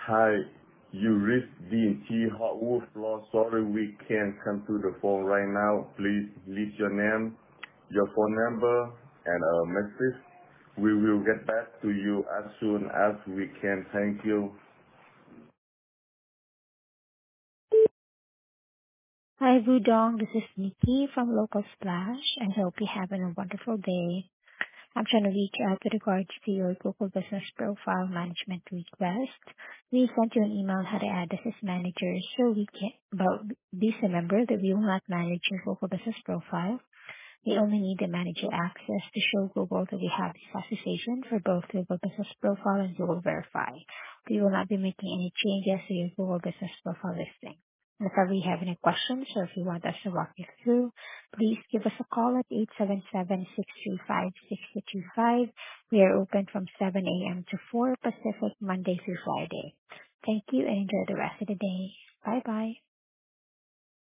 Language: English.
Hi, you reached D&T Hotwood Floor. Sorry we can't come to the phone right now. Please leave your name, your phone number, and a message. We will get back to you as soon as we can. Thank you. Hi, Budong. This is Nikki from Local Splash, and hope you're having a wonderful day. I'm trying to reach out with regards to your Google Business Profile Management request. We sent you an email how to add us as managers, so we can, but please remember that we will not manage your Google Business Profile. We only need the manager access to show Google that we have this association for both Google Business Profile and Google Verify. We will not be making any changes to your Google Business Profile listing. And if ever you have any questions or if you want us to walk you through, please give us a call at 877-635-6225. We are open from 7 a.m. to 4 Pacific, Monday through Friday. Thank you and enjoy the rest of the day. Bye-bye.